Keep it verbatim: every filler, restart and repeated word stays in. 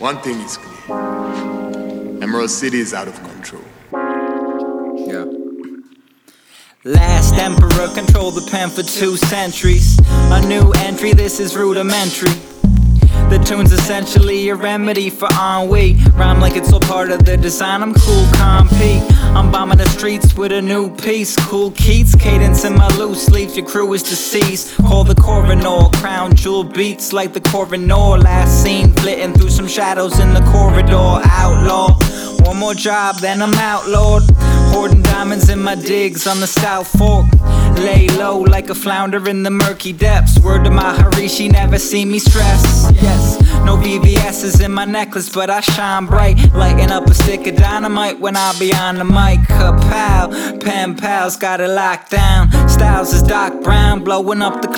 One thing is clear. Emerald City is out of control. Yeah. Last emperor controlled the pen for two centuries. A new entry, this is rudimentary. The tune's essentially a remedy for ennui. Rhyme like it's all part of the design, I'm cool, compete. I'm bombing the streets with a new piece. Cool Keats, cadence in my loose leaf. Your crew is deceased. Call the coroner, crown jewel beats like the coroner. Last seen flitting through some shadows in the corridor. Outlaw, one more job then I'm outlawed. Hoarding diamonds in my digs on the South Fork. Lay low like a flounder in the murky depths. Word to my Harishi, never see me stress. Yes, no V V S's in my necklace, but I shine bright. Lighting up a stick of dynamite when I be on the mic. Kapow, pen pals got it locked down. Styles is Doc Brown, blowing up the